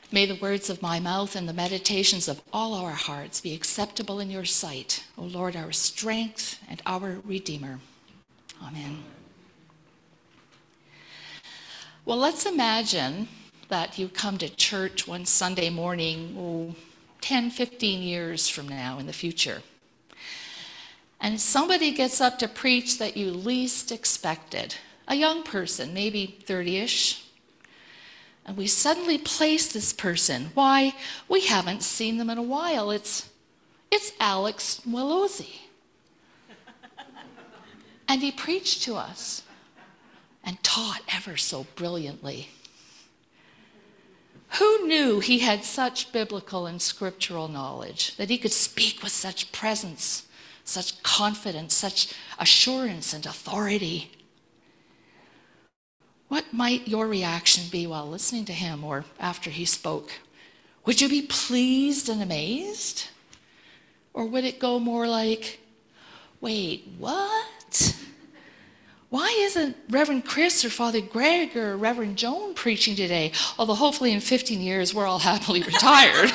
May the words of my mouth and the meditations of all our hearts be acceptable in your sight, O Lord, our strength and our Redeemer. Amen. Well, let's imagine that you come to church one Sunday morning, 10, 15 years from now in the future. And somebody gets up to preach that you least expected. A young person, maybe 30-ish. And we suddenly place this person. Why? We haven't seen them in a while. It's Alex Nwalozi. And he preached to us and taught ever so brilliantly. Who knew he had such biblical and scriptural knowledge, that he could speak with such presence, such confidence, such assurance and authority? What might your reaction be while listening to him or after he spoke? Would you be pleased and amazed? Or would it go more like, wait, what? Why isn't Reverend Chris or Father Greg or Reverend Joan preaching today? Although hopefully in 15 years we're all happily retired.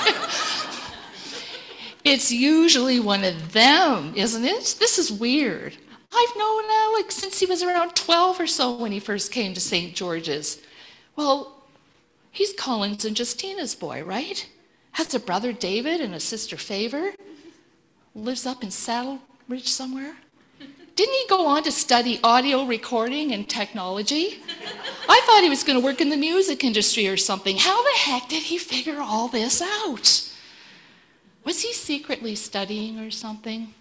It's usually one of them, isn't it? This is weird. I've known Alex since he was around 12 or so when he first came to St. George's. Well, he's Collins and Justina's boy, right? Has a brother David and a sister Favor. Lives up in Saddle Ridge somewhere. Didn't he go on to study audio recording and technology? I thought he was going to work in the music industry or something. How the heck did he figure all this out? Was he secretly studying or something?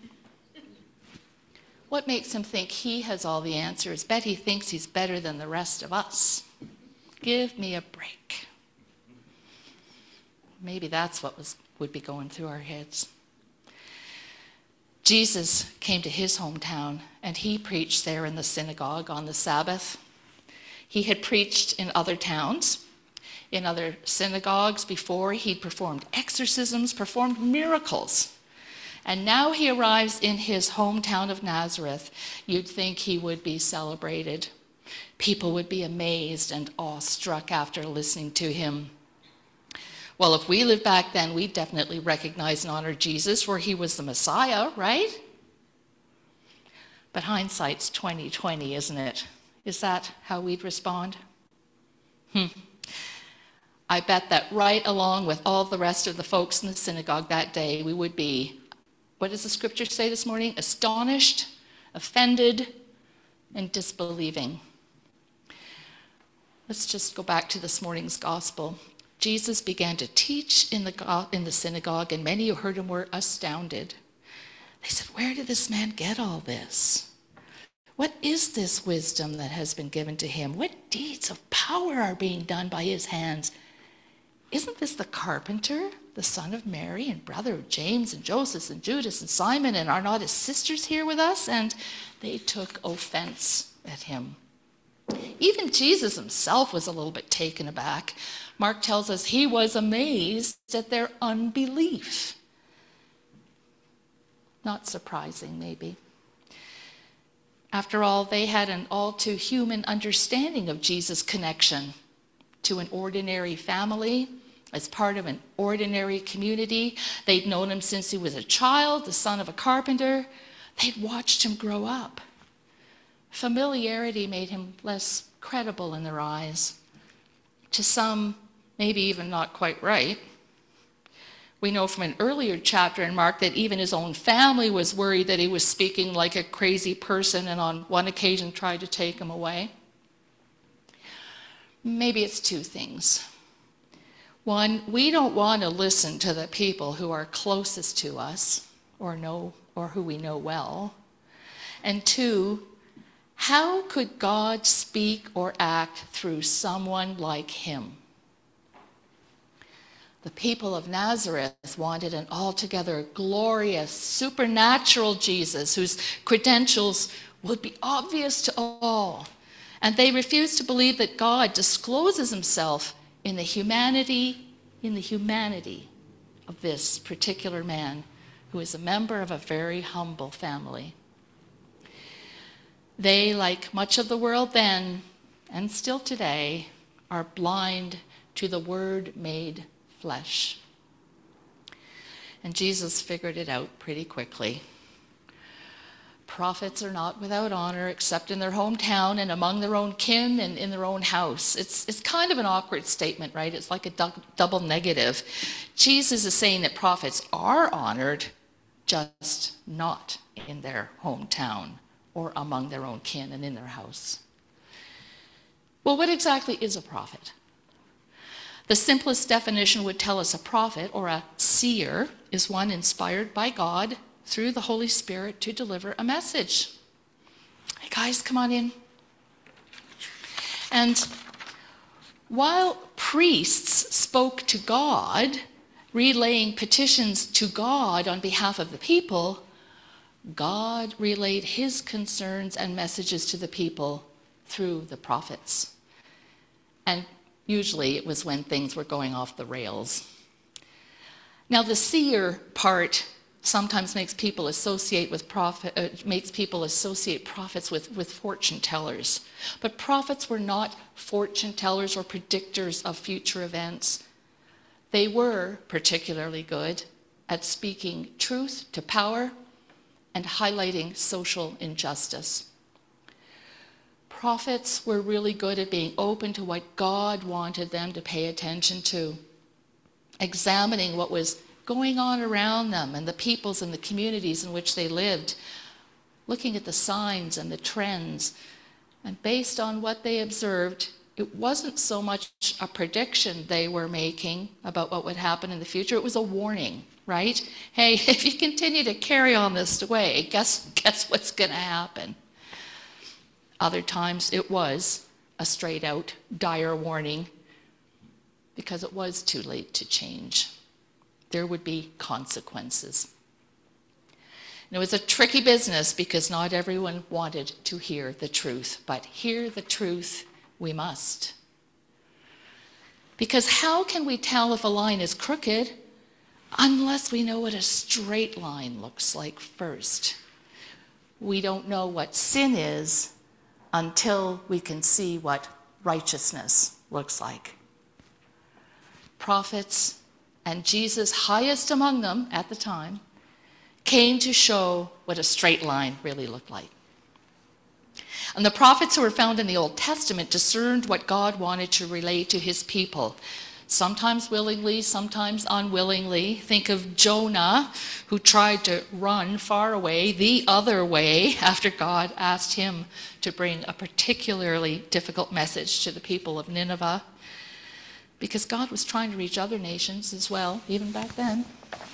What makes him think he has all the answers? Bet he thinks he's better than the rest of us. Give me a break. Maybe that's what would be going through our heads. Jesus came to his hometown, and he preached there in the synagogue on the Sabbath. He had preached in other towns, in other synagogues before. He'd performed exorcisms, performed miracles. And now he arrives in his hometown of Nazareth. You'd think he would be celebrated. People would be amazed and awestruck after listening to him. Well, if we lived back then, we'd definitely recognize and honor Jesus, for he was the Messiah, right? But hindsight's 20/20, isn't it? Is that how we'd respond? I bet that right along with all the rest of the folks in the synagogue that day, we would be, what does the scripture say this morning? Astonished, offended, and disbelieving. Let's just go back to this morning's gospel. Jesus began to teach in the synagogue, and many who heard him were astounded. They said, where did this man get all this? What is this wisdom that has been given to him? What deeds of power are being done by his hands? Isn't this the carpenter, the son of Mary, and brother of James and Joseph and Judas and Simon, and are not his sisters here with us? And they took offense at him. Even Jesus himself was a little bit taken aback. Mark tells us he was amazed at their unbelief. Not surprising, maybe. After all, they had an all too human understanding of Jesus' connection to an ordinary family, as part of an ordinary community. They'd known him since he was a child, the son of a carpenter. They'd watched him grow up. Familiarity made him less credible in their eyes. To some, maybe even not quite right. We know from an earlier chapter in Mark that even his own family was worried that he was speaking like a crazy person, and on one occasion tried to take him away. Maybe it's two things. One, we don't want to listen to the people who are closest to us or who we know well. And two, how could God speak or act through someone like him? The people of Nazareth wanted an altogether glorious, supernatural Jesus whose credentials would be obvious to all. And they refused to believe that God discloses himself in the humanity of this particular man who is a member of a very humble family. They, like much of the world then, and still today, are blind to the Word made flesh. And Jesus figured it out pretty quickly. Prophets are not without honor except in their hometown and among their own kin and in their own house. It's kind of an awkward statement, right? It's like a double negative. Jesus is saying that prophets are honored, just not in their hometown or among their own kin and in their house. Well, what exactly is a prophet? The simplest definition would tell us a prophet or a seer is one inspired by God through the Holy Spirit to deliver a message. Hey guys, come on in. And while priests spoke to God, relaying petitions to God on behalf of the people, God relayed his concerns and messages to the people through the prophets. And usually it was when things were going off the rails. Now the seer part sometimes makes people associate prophets with fortune tellers. But prophets were not fortune tellers or predictors of future events. They were particularly good at speaking truth to power and highlighting social injustice. Prophets were really good at being open to what God wanted them to pay attention to, examining what was going on around them and the peoples and the communities in which they lived, looking at the signs and the trends. And based on what they observed, it wasn't so much a prediction they were making about what would happen in the future. It was a warning, right? Hey, if you continue to carry on this way, guess what's going to happen? Other times it was a straight out dire warning because it was too late to change. There would be consequences. And it was a tricky business because not everyone wanted to hear the truth, but hear the truth we must. Because how can we tell if a line is crooked unless we know what a straight line looks like first? We don't know what sin is until we can see what righteousness looks like. Prophets, and Jesus, highest among them at the time, came to show what a straight line really looked like. And the prophets who were found in the Old Testament discerned what God wanted to relay to his people, sometimes willingly, sometimes unwillingly. Think of Jonah, who tried to run far away, the other way, after God asked him to bring a particularly difficult message to the people of Nineveh, because God was trying to reach other nations as well, even back then.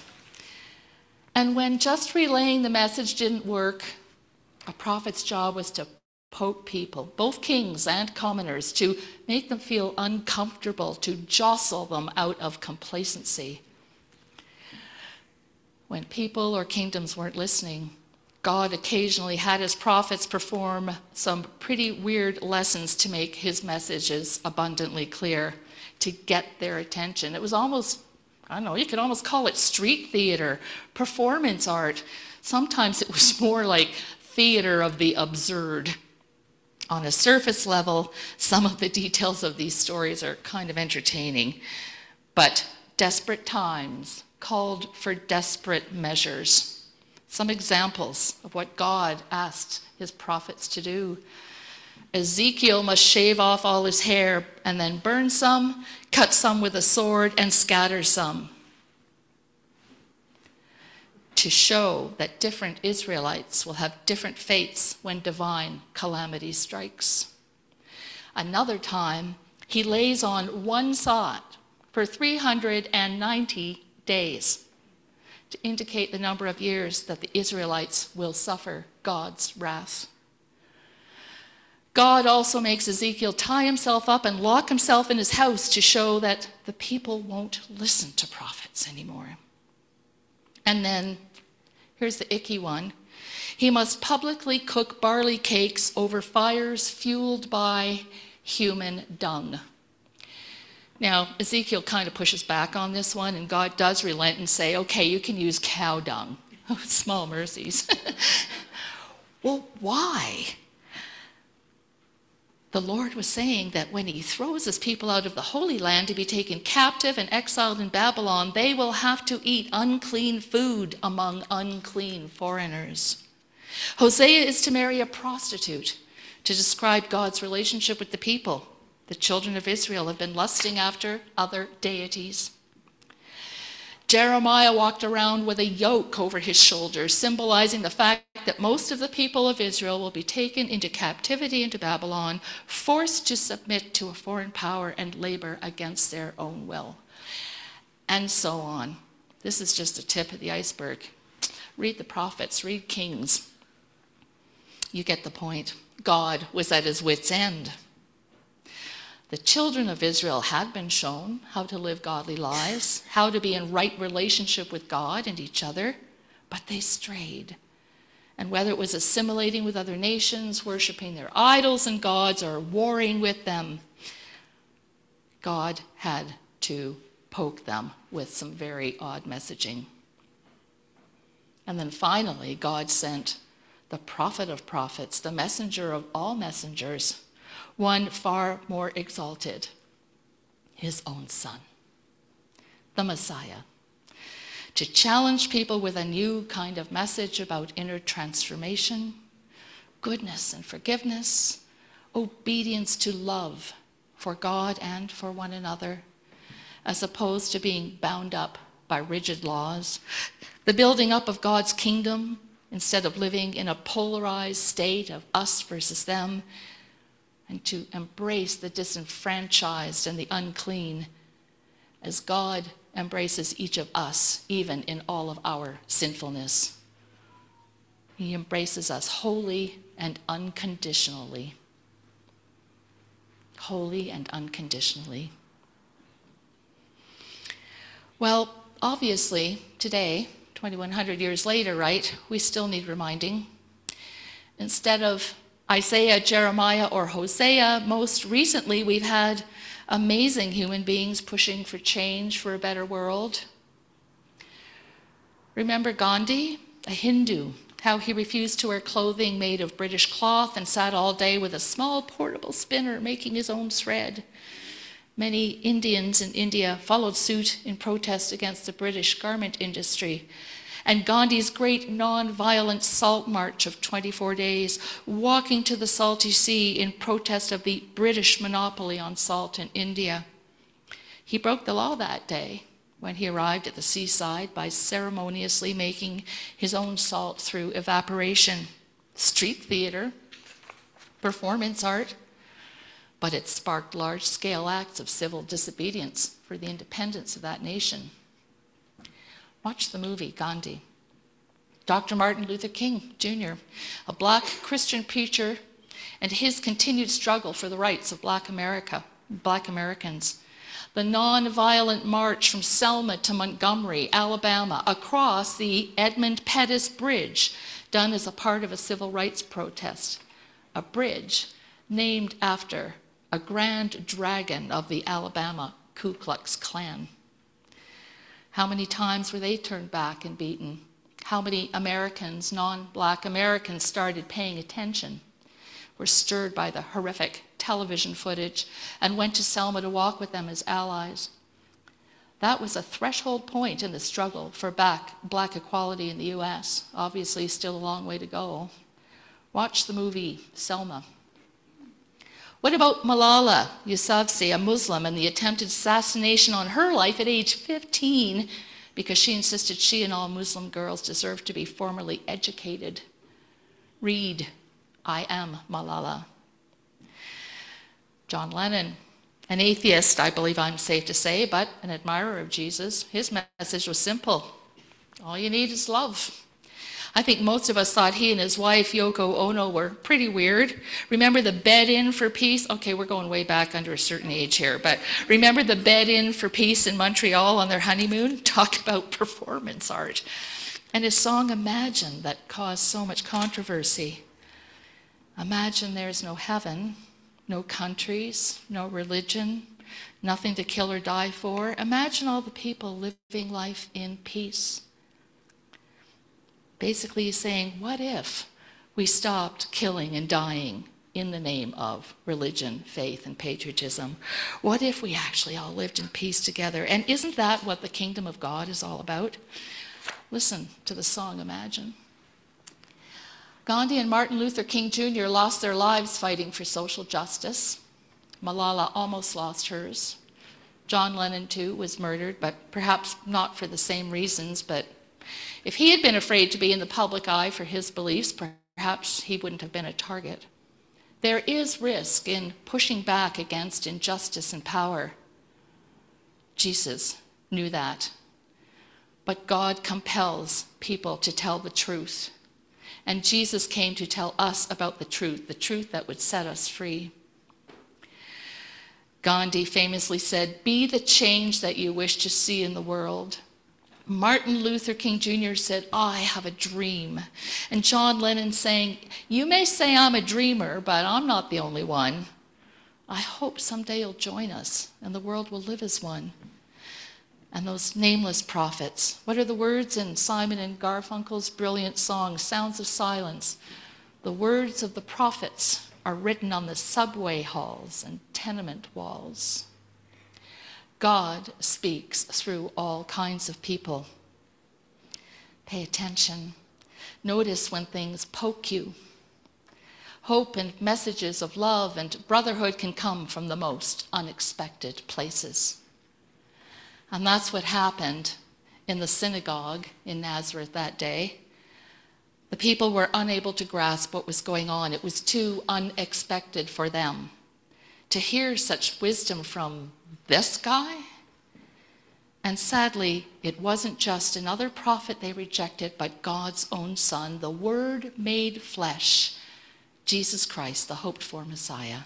And when just relaying the message didn't work, a prophet's job was to poke people, both kings and commoners, to make them feel uncomfortable, to jostle them out of complacency. When people or kingdoms weren't listening, God occasionally had his prophets perform some pretty weird lessons to make his messages abundantly clear, to get their attention. It was almost, you could almost call it street theater, performance art. Sometimes it was more like theater of the absurd. On a surface level, some of the details of these stories are kind of entertaining, but desperate times called for desperate measures. Some examples of what God asked his prophets to do. Ezekiel must shave off all his hair and then burn some, cut some with a sword, and scatter some, to show that different Israelites will have different fates when divine calamity strikes. Another time, he lays on one sod for 390 days to indicate the number of years that the Israelites will suffer God's wrath. God also makes Ezekiel tie himself up and lock himself in his house to show that the people won't listen to prophets anymore. And then, here's the icky one. He must publicly cook barley cakes over fires fueled by human dung. Now, Ezekiel kind of pushes back on this one, and God does relent and say, okay, you can use cow dung. Oh, small mercies. Well, why? The Lord was saying that when he throws his people out of the Holy Land to be taken captive and exiled in Babylon, they will have to eat unclean food among unclean foreigners. Hosea is to marry a prostitute to describe God's relationship with the people. The children of Israel have been lusting after other deities. Jeremiah walked around with a yoke over his shoulders, symbolizing the fact that most of the people of Israel will be taken into captivity into Babylon, forced to submit to a foreign power and labor against their own will, and so on. This is just a tip of the iceberg. Read the prophets, read Kings. You get the point. God was at his wit's end. The children of Israel had been shown how to live godly lives, how to be in right relationship with God and each other, but they strayed. And whether it was assimilating with other nations, worshiping their idols and gods, or warring with them, God had to poke them with some very odd messaging. And then finally, God sent the prophet of prophets, the messenger of all messengers, one far more exalted, his own son, the Messiah, to challenge people with a new kind of message about inner transformation, goodness and forgiveness, obedience to love for God and for one another, as opposed to being bound up by rigid laws, the building up of God's kingdom instead of living in a polarized state of us versus them, and to embrace the disenfranchised and the unclean as God embraces each of us, even in all of our sinfulness. He embraces us wholly and unconditionally. Wholly and unconditionally. Well, obviously, today, 2,100 years later, right, we still need reminding. Instead of Isaiah, Jeremiah, or Hosea, most recently we've had amazing human beings pushing for change, for a better world. Remember Gandhi, a Hindu, how he refused to wear clothing made of British cloth and sat all day with a small portable spinner making his own thread. Many Indians in India followed suit in protest against the British garment industry. And Gandhi's great non-violent salt march of 24 days, walking to the salty sea in protest of the British monopoly on salt in India. He broke the law that day when he arrived at the seaside by ceremoniously making his own salt through evaporation. Street theater, performance art, but it sparked large-scale acts of civil disobedience for the independence of that nation. Watch the movie, Gandhi. Dr. Martin Luther King, Jr., a black Christian preacher, and his continued struggle for the rights of black Americans. The nonviolent march from Selma to Montgomery, Alabama, across the Edmund Pettus Bridge, done as a part of a civil rights protest. A bridge named after a grand dragon of the Alabama Ku Klux Klan. How many times were they turned back and beaten? How many Americans, non-black Americans, started paying attention, were stirred by the horrific television footage, and went to Selma to walk with them as allies? That was a threshold point in the struggle for black equality in the US. Obviously, still a long way to go. Watch the movie Selma. What about Malala Yousafzai, a Muslim, and the attempted assassination on her life at age 15 because she insisted she and all Muslim girls deserved to be formally educated? Read, I Am Malala. John Lennon, an atheist, I believe I'm safe to say, but an admirer of Jesus. His message was simple. All you need is love. I think most of us thought he and his wife, Yoko Ono, were pretty weird. Remember the bed-in for peace? Okay, we're going way back under a certain age here, but remember the bed-in for peace in Montreal on their honeymoon? Talk about performance art. And his song Imagine, that caused so much controversy. Imagine there's no heaven, no countries, no religion, nothing to kill or die for. Imagine all the people living life in peace. Basically he's saying, what if we stopped killing and dying in the name of religion, faith, and patriotism? What if we actually all lived in peace together? And isn't that what the kingdom of God is all about? Listen to the song, Imagine. Gandhi and Martin Luther King Jr. lost their lives fighting for social justice. Malala almost lost hers. John Lennon, too, was murdered, but perhaps not for the same reasons. But if he had been afraid to be in the public eye for his beliefs, perhaps he wouldn't have been a target. There is risk in pushing back against injustice and power. Jesus knew that. But God compels people to tell the truth. And Jesus came to tell us about the truth that would set us free. Gandhi famously said, "Be the change that you wish to see in the world." Martin Luther King Jr. said, "I have a dream." And John Lennon saying, "You may say I'm a dreamer, but I'm not the only one. I hope someday you'll join us and the world will live as one." And those nameless prophets, what are the words in Simon and Garfunkel's brilliant song, Sounds of Silence? The words of the prophets are written on the subway halls and tenement walls. God speaks through all kinds of people. Pay attention. Notice when things poke you. Hope and messages of love and brotherhood can come from the most unexpected places. And that's what happened in the synagogue in Nazareth that day. The people were unable to grasp what was going on. It was too unexpected for them. To hear such wisdom from this guy? And sadly, it wasn't just another prophet they rejected, but God's own Son, the Word made flesh, Jesus Christ, the hoped-for Messiah.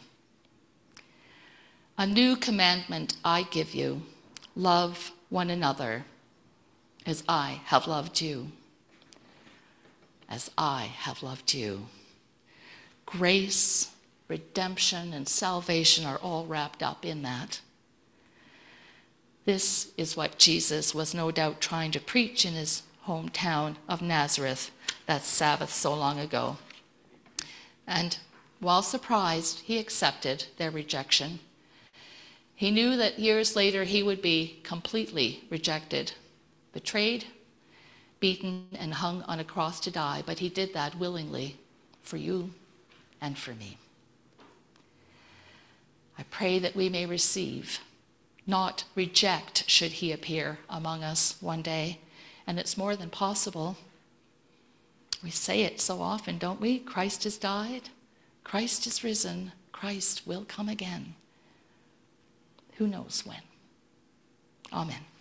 "A new commandment I give you, love one another as I have loved you." As I have loved you. Grace, redemption, and salvation are all wrapped up in that. This is what Jesus was no doubt trying to preach in his hometown of Nazareth that Sabbath so long ago. And while surprised, he accepted their rejection. He knew that years later he would be completely rejected, betrayed, beaten, and hung on a cross to die, but he did that willingly for you and for me. I pray that we may receive, not reject, should he appear among us one day. And it's more than possible. We say it so often, don't we? Christ has died. Christ is risen. Christ will come again. Who knows when? Amen.